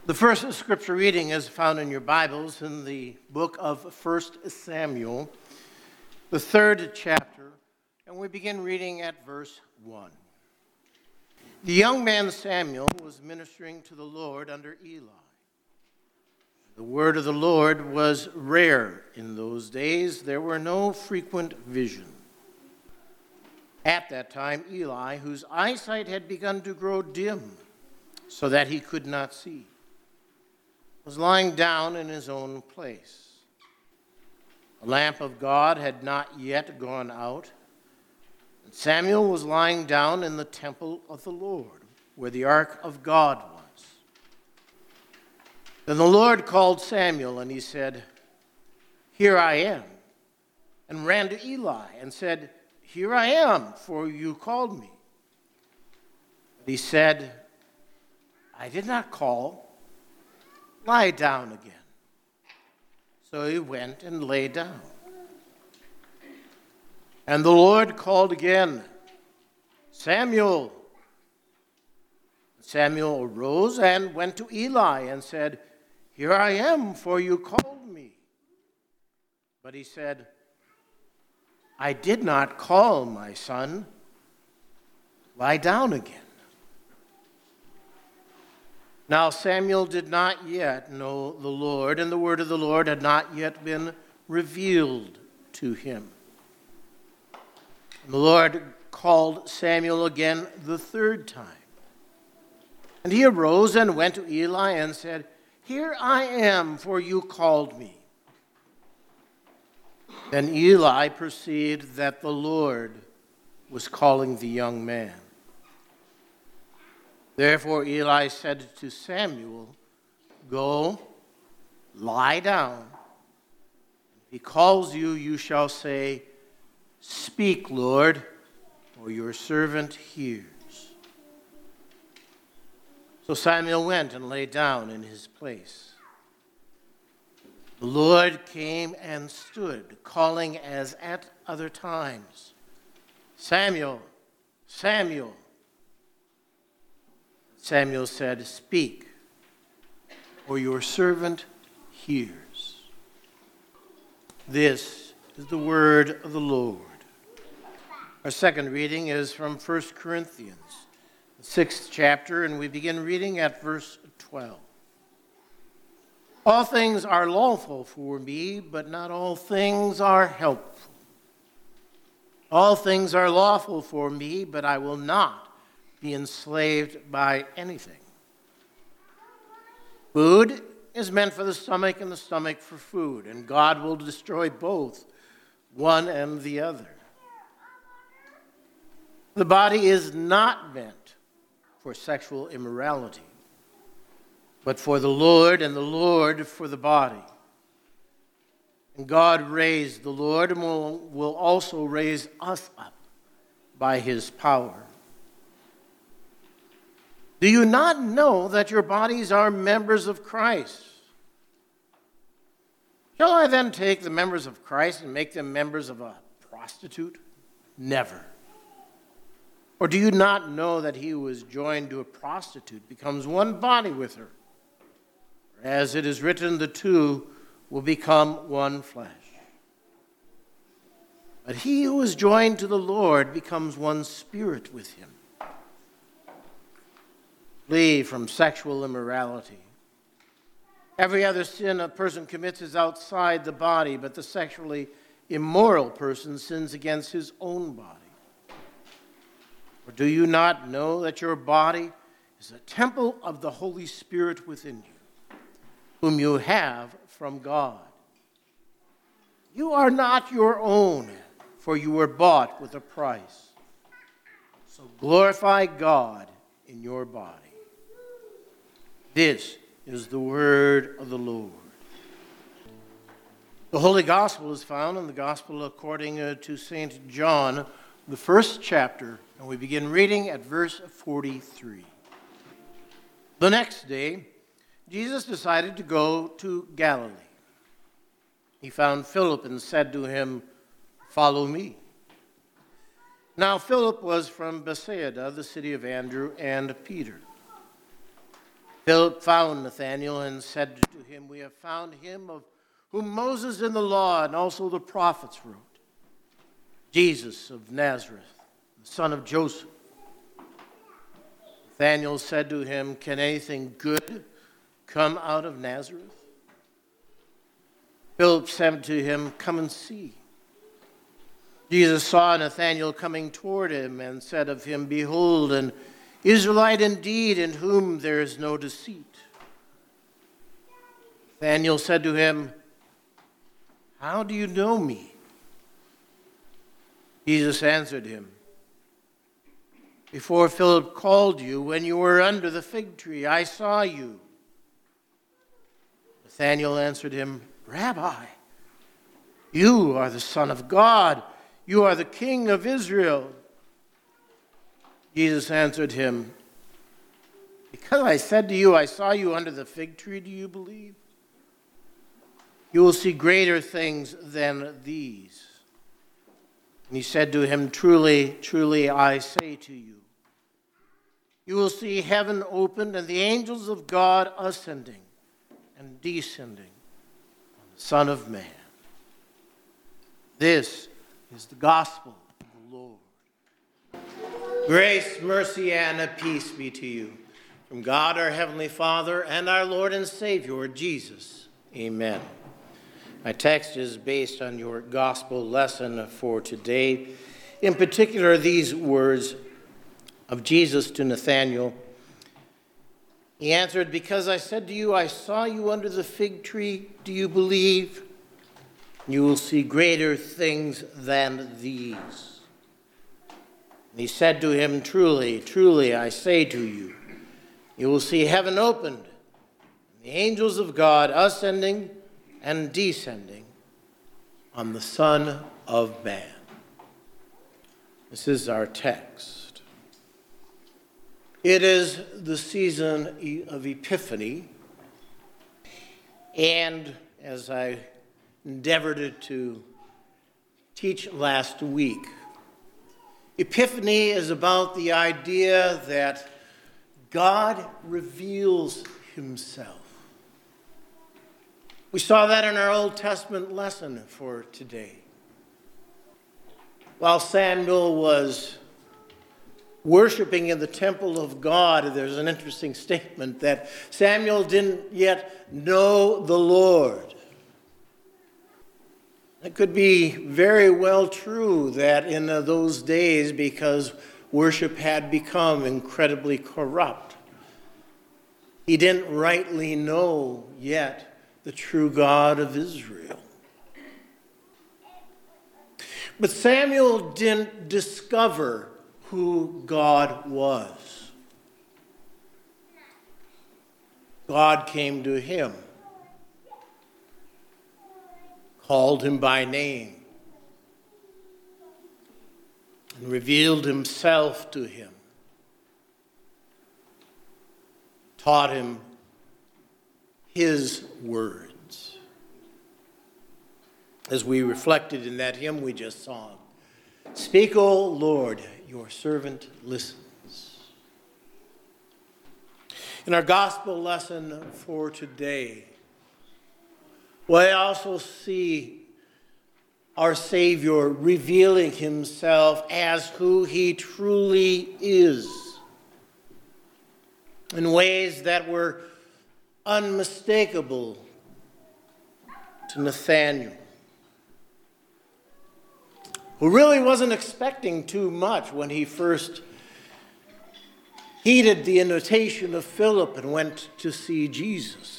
The first scripture reading is found in your Bibles in the book of 1 Samuel, the third chapter, and we begin reading at verse 1. The young man Samuel was ministering to the Lord under Eli. The word of the Lord was rare in those days. There were no frequent visions. At that time, Eli, whose eyesight had begun to grow dim so that he could not see, was lying down in his own place. The lamp of God had not yet gone out, and Samuel was lying down in the temple of the Lord, where the ark of God was. Then the Lord called Samuel, and he said, "Here I am," and ran to Eli and said, "Here I am, for you called me." But he said, "I did not call. Lie down again." So he went and lay down. And the Lord called again, "Samuel." Samuel arose and went to Eli and said, "Here I am, for you called me." But he said, "I did not call, my son. Lie down again." Now Samuel did not yet know the Lord, and the word of the Lord had not yet been revealed to him. And the Lord called Samuel again the third time. And he arose and went to Eli and said, "Here I am, for you called me." Then Eli perceived that the Lord was calling the young man. Therefore Eli said to Samuel, "Go, lie down. If he calls you, you shall say, 'Speak, Lord, for your servant hears.'" So Samuel went and lay down in his place. The Lord came and stood, calling as at other times, "Samuel, Samuel." Samuel said, "Speak, for your servant hears." This is the word of the Lord. Our second reading is from 1 Corinthians, the 6th chapter, and we begin reading at verse 12. "All things are lawful for me, but not all things are helpful. All things are lawful for me, but I will not be enslaved by anything. Food is meant for the stomach, and the stomach for food, and God will destroy both, one and the other. The body is not meant for sexual immorality, but for the Lord, and the Lord for the body. And God raised the Lord, and will also raise us up by his power. Do you not know that your bodies are members of Christ? Shall I then take the members of Christ and make them members of a prostitute? Never. Or do you not know that he who is joined to a prostitute becomes one body with her? As it is written, the two will become one flesh. But he who is joined to the Lord becomes one spirit with him. Flee from sexual immorality. Every other sin a person commits is outside the body, but the sexually immoral person sins against his own body. Or do you not know that your body is a temple of the Holy Spirit within you, whom you have from God? You are not your own, for you were bought with a price. So glorify God in your body. This is the word of the Lord. The Holy Gospel is found in the Gospel according to St. John, the 1st chapter, and we begin reading at verse 43. The next day, Jesus decided to go to Galilee. He found Philip and said to him, "Follow me." Now Philip was from Bethsaida, the city of Andrew and Peter. Philip found Nathanael and said to him, "We have found him of whom Moses in the law and also the prophets wrote, Jesus of Nazareth, the son of Joseph." Nathanael said to him, "Can anything good come out of Nazareth?" Philip said to him, "Come and see." Jesus saw Nathanael coming toward him and said of him, "Behold, an Israelite indeed, in whom there is no deceit." Nathanael said to him, "How do you know me?" Jesus answered him, "Before Philip called you, when you were under the fig tree, I saw you." Nathanael answered him, "Rabbi, you are the Son of God. You are the King of Israel." Jesus answered him, "Because I said to you, I saw you under the fig tree, do you believe? You will see greater things than these." And he said to him, "Truly, truly, I say to you, you will see heaven opened and the angels of God ascending and descending on the Son of Man." This is the gospel of the Lord. Grace, mercy, and peace be to you from God our Heavenly Father and our Lord and Savior, Jesus. Amen. My text is based on your gospel lesson for today. In particular, these words of Jesus to Nathanael. He answered, "Because I said to you, I saw you under the fig tree, do you believe? You will see greater things than these." And he said to him, "Truly, truly, I say to you, you will see heaven opened, and the angels of God ascending and descending on the Son of Man." This is our text. It is the season of Epiphany, and as I endeavored to teach last week, Epiphany is about the idea that God reveals himself. We saw that in our Old Testament lesson for today. While Samuel was worshiping in the temple of God, there's an interesting statement that Samuel didn't yet know the Lord. It could be very well true that in those days, because worship had become incredibly corrupt, he didn't rightly know yet the true God of Israel. But Samuel didn't discover who God was. God came to him, called him by name, and revealed himself to him, taught him his words. As we reflected in that hymn we just sang, "Speak, O Lord, your servant listens." In our gospel lesson for today, we also see our Savior revealing himself as who he truly is in ways that were unmistakable to Nathanael, who really wasn't expecting too much when he first heeded the invitation of Philip and went to see Jesus.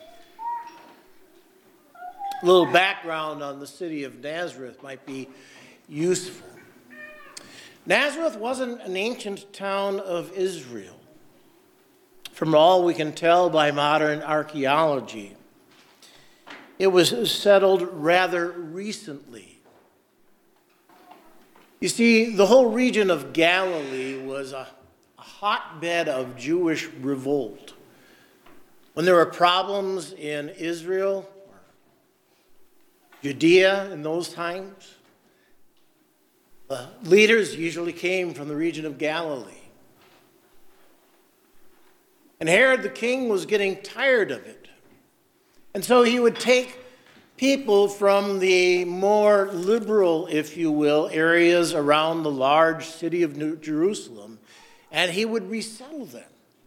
A little background on the city of Nazareth might be useful. Nazareth wasn't an ancient town of Israel, from all we can tell by modern archaeology. It was settled rather recently. You see, the whole region of Galilee was a hotbed of Jewish revolt. When there were problems in Israel, Judea in those times, the leaders usually came from the region of Galilee. And Herod the king was getting tired of it. And so he would take people from the more liberal, if you will, areas around the large city of Jerusalem, and he would resettle them.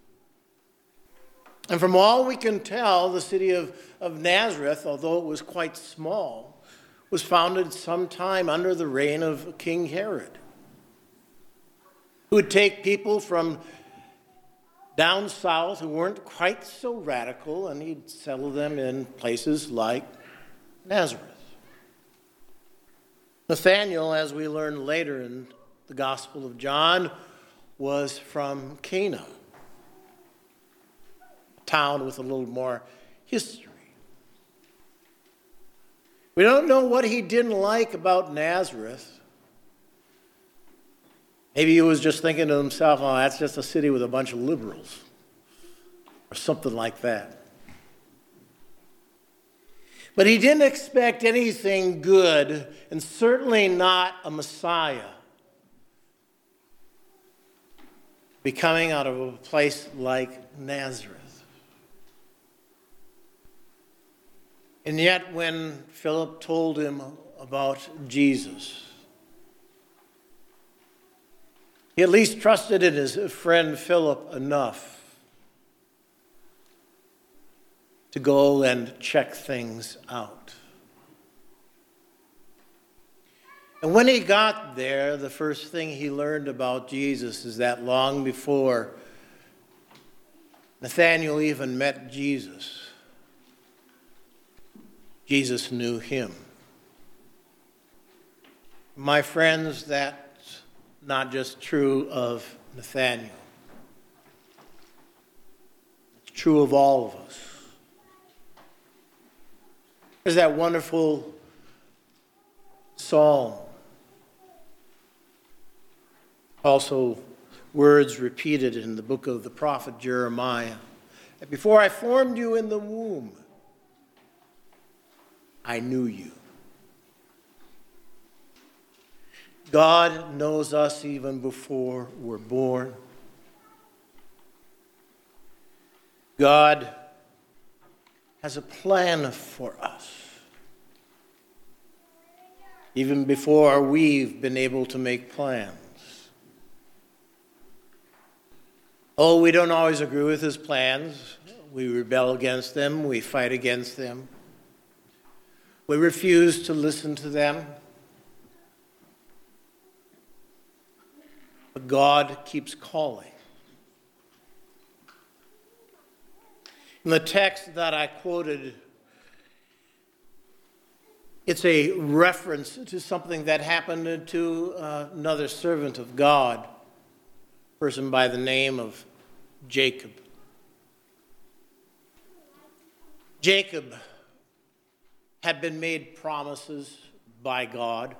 And from all we can tell, the city of Nazareth, although it was quite small, was founded sometime under the reign of King Herod, who would take people from down south who weren't quite so radical, and he'd settle them in places like Nazareth. Nathanael, as we learn later in the Gospel of John, was from Cana, a town with a little more history. We don't know what he didn't like about Nazareth. Maybe he was just thinking to himself, oh, that's just a city with a bunch of liberals, or something like that. But he didn't expect anything good, and certainly not a Messiah, be coming out of a place like Nazareth. And yet when Philip told him about Jesus, he at least trusted in his friend Philip enough to go and check things out. And when he got there, the first thing he learned about Jesus is that long before Nathanael even met Jesus, Jesus knew him. My friends, that's not just true of Nathanael. It's true of all of us. There's that wonderful psalm. Also, words repeated in the book of the prophet Jeremiah. That before I formed you in the womb, I knew you. God knows us even before we're born. God has a plan for us, even before we've been able to make plans. Oh, we don't always agree with his plans. We rebel against them. We fight against them. We refuse to listen to them. But God keeps calling. In the text that I quoted, it's a reference to something that happened to another servant of God, a person by the name of Jacob. Jacob had been made promises by God.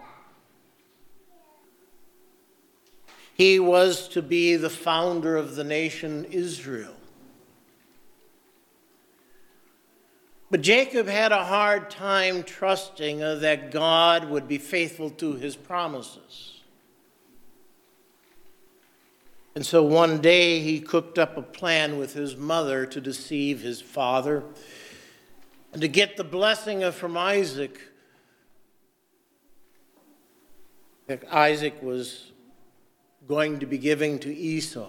He was to be the founder of the nation Israel. But Jacob had a hard time trusting that God would be faithful to his promises. And so one day he cooked up a plan with his mother to deceive his father and to get the blessing from Isaac that Isaac was going to be giving to Esau.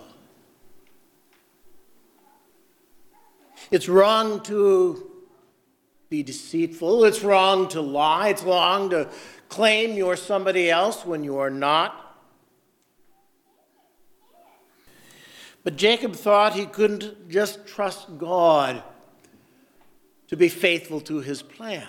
It's wrong to be deceitful. It's wrong to lie. It's wrong to claim you're somebody else when you are not. But Jacob thought he couldn't just trust God to be faithful to his plans,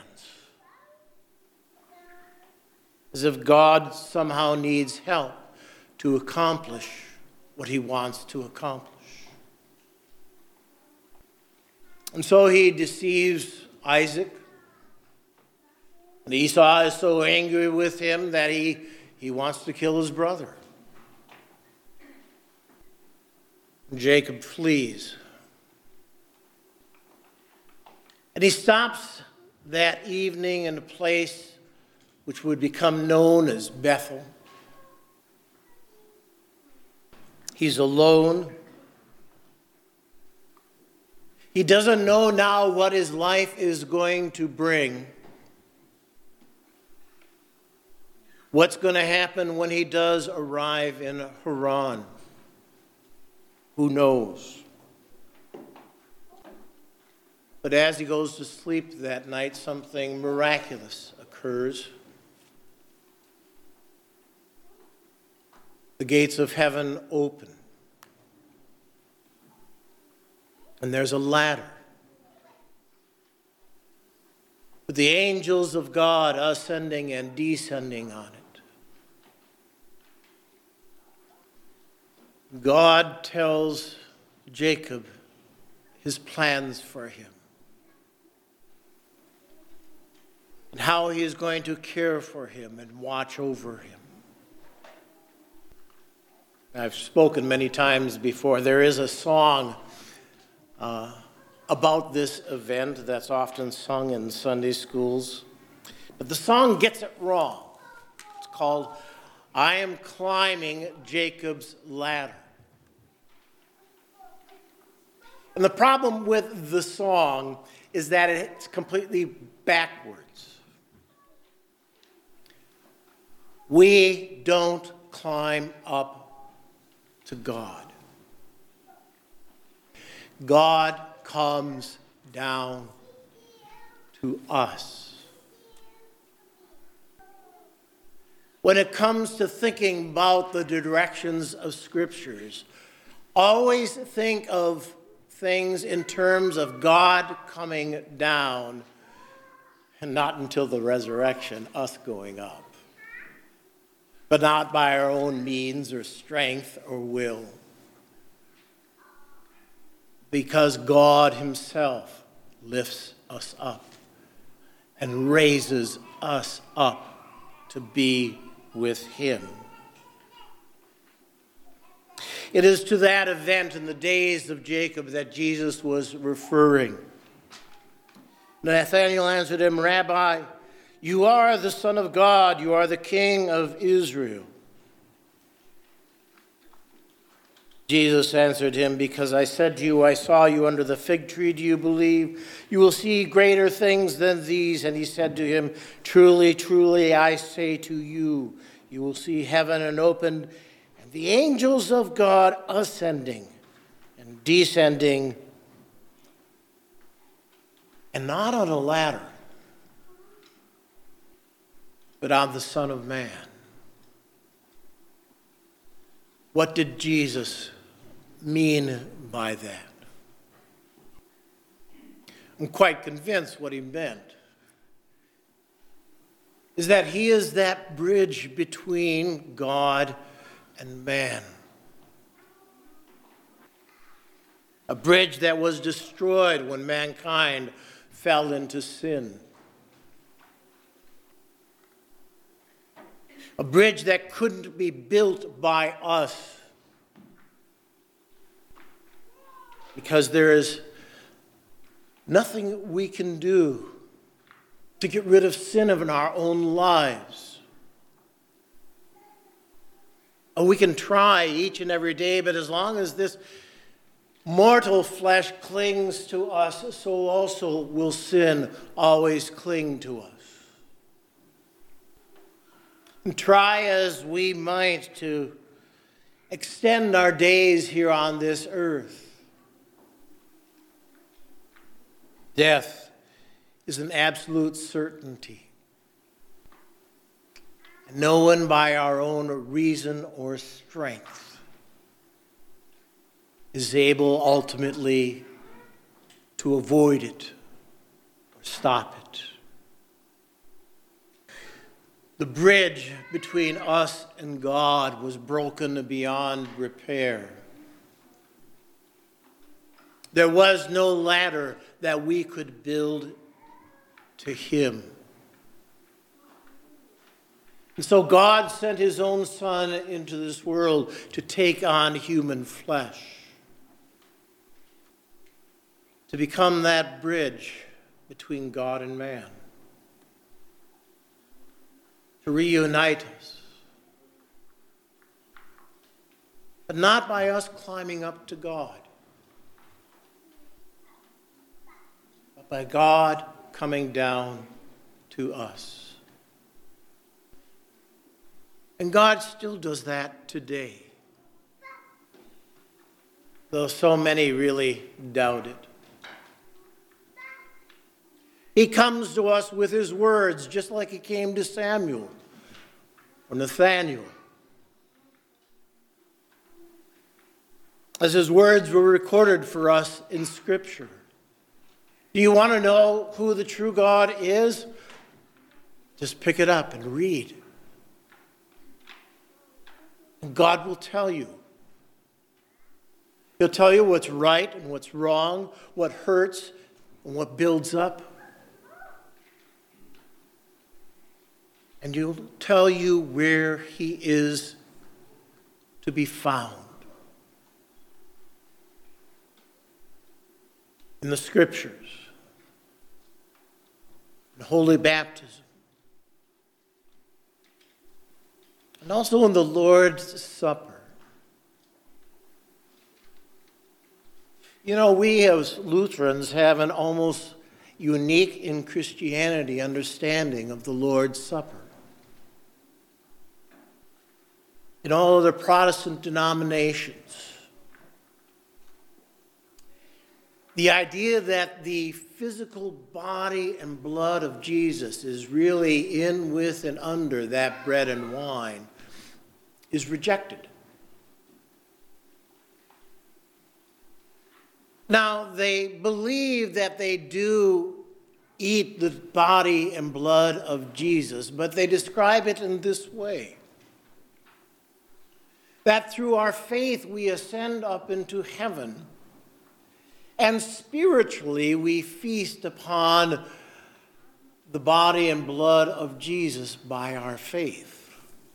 as if God somehow needs help to accomplish what he wants to accomplish. And so he deceives Isaac. And Esau is so angry with him that he wants to kill his brother. Jacob flees. And he stops that evening in a place which would become known as Bethel. He's alone. He doesn't know now what his life is going to bring. What's going to happen when he does arrive in Haran? Who knows? But as he goes to sleep that night, something miraculous occurs. The gates of heaven open. And there's a ladder with the angels of God ascending and descending on it. God tells Jacob his plans for him and how he is going to care for him and watch over him. I've spoken many times before. There is a song about this event that's often sung in Sunday schools. But the song gets it wrong. It's called, "I Am Climbing Jacob's Ladder." And the problem with the song is that it's completely backwards. We don't climb up to God. God comes down to us. When it comes to thinking about the directions of scriptures, always think of things in terms of God coming down and not until the resurrection, us going up. But not by our own means or strength or will. Because God himself lifts us up and raises us up to be with him. It is to that event in the days of Jacob that Jesus was referring. Nathanael answered him, "Rabbi, you are the Son of God, you are the King of Israel." Jesus answered him, "Because I said to you, I saw you under the fig tree, do you believe? You will see greater things than these." And he said to him, "Truly, truly, I say to you, you will see heaven opened, and the angels of God ascending and descending, and not on a ladder, but on the Son of Man." What did Jesus mean by that? I'm quite convinced what he meant is that he is that bridge between God and man. A bridge that was destroyed when mankind fell into sin. A bridge that couldn't be built by us because there is nothing we can do to get rid of sin in our own lives. We can try each and every day, but as long as this mortal flesh clings to us, so also will sin always cling to us. And try as we might to extend our days here on this earth, death is an absolute certainty. And no one by our own reason or strength is able ultimately to avoid it or stop it. The bridge between us and God was broken beyond repair. There was no ladder that we could build to him. And so God sent his own Son into this world to take on human flesh, to become that bridge between God and man, to reunite us. But not by us climbing up to God, by God coming down to us. And God still does that today, though so many really doubt it. He comes to us with his words, just like he came to Samuel or Nathaniel. As his words were recorded for us in Scripture. Do you want to know who the true God is? Just pick it up and read. And God will tell you. He'll tell you what's right and what's wrong, what hurts and what builds up. And he'll tell you where he is to be found. In the Scriptures, in holy baptism, and also in the Lord's Supper. You know, we as Lutherans have an almost unique in Christianity understanding of the Lord's Supper. In all other Protestant denominations, the idea that the physical body and blood of Jesus is really in, with, and under that bread and wine is rejected. Now, they believe that they do eat the body and blood of Jesus, but they describe it in this way. That through our faith we ascend up into heaven, and spiritually, we feast upon the body and blood of Jesus by our faith.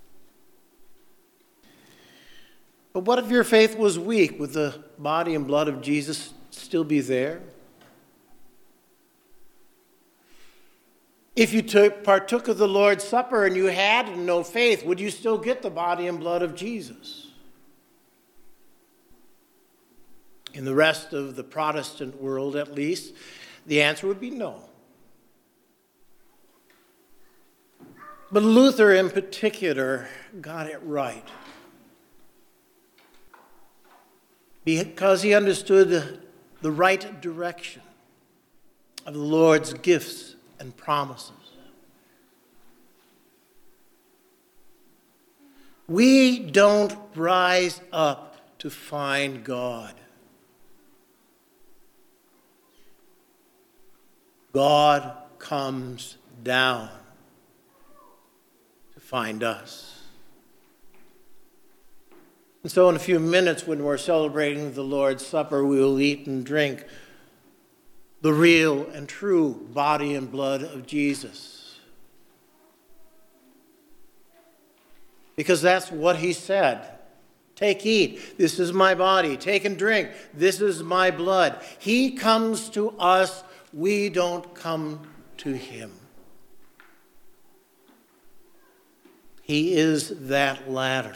But what if your faith was weak? Would the body and blood of Jesus still be there? If you partook of the Lord's Supper and you had no faith, would you still get the body and blood of Jesus? In the rest of the Protestant world, at least, the answer would be no. But Luther, in particular, got it right. Because he understood the right direction of the Lord's gifts and promises. We don't rise up to find God. God comes down to find us. And so in a few minutes, when we're celebrating the Lord's Supper, we will eat and drink the real and true body and blood of Jesus. Because that's what he said. Take, eat. This is my body. Take and drink. This is my blood. He comes to us. We don't come to him. He is that ladder.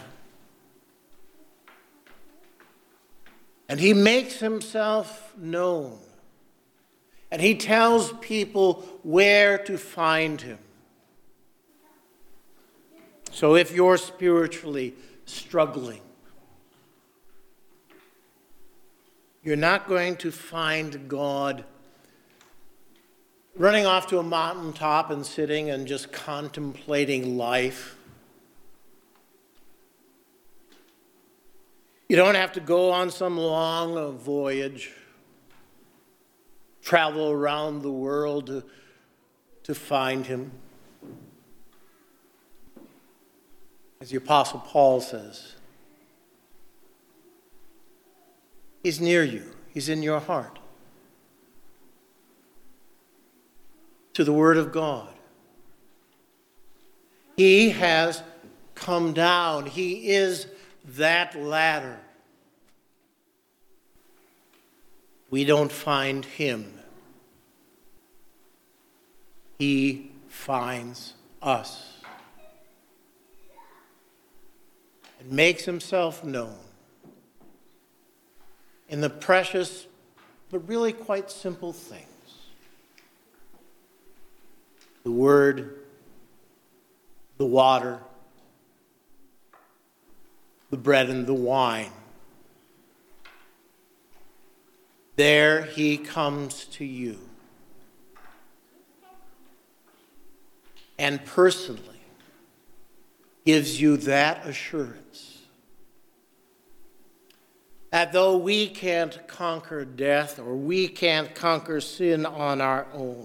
And he makes himself known. And he tells people where to find him. So if you're spiritually struggling, you're not going to find God running off to a mountaintop and sitting and just contemplating life. You don't have to go on some long voyage, travel around the world to find him. As the Apostle Paul says, he's near you. He's in your heart. To the Word of God. He has come down. He is that ladder. We don't find him. He finds us and makes himself known in the precious but really quite simple things. the Word, the water, the bread and the wine. There he comes to you and personally gives you that assurance that though we can't conquer death or we can't conquer sin on our own,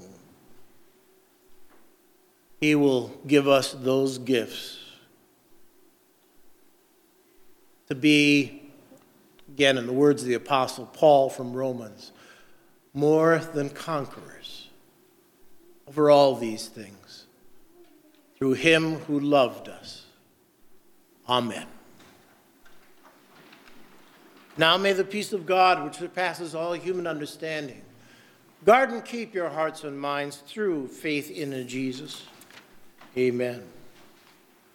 he will give us those gifts to be, again, in the words of the Apostle Paul from Romans, more than conquerors over all these things, through him who loved us. Amen. Now may the peace of God, which surpasses all human understanding, guard and keep your hearts and minds through faith in Jesus. Amen.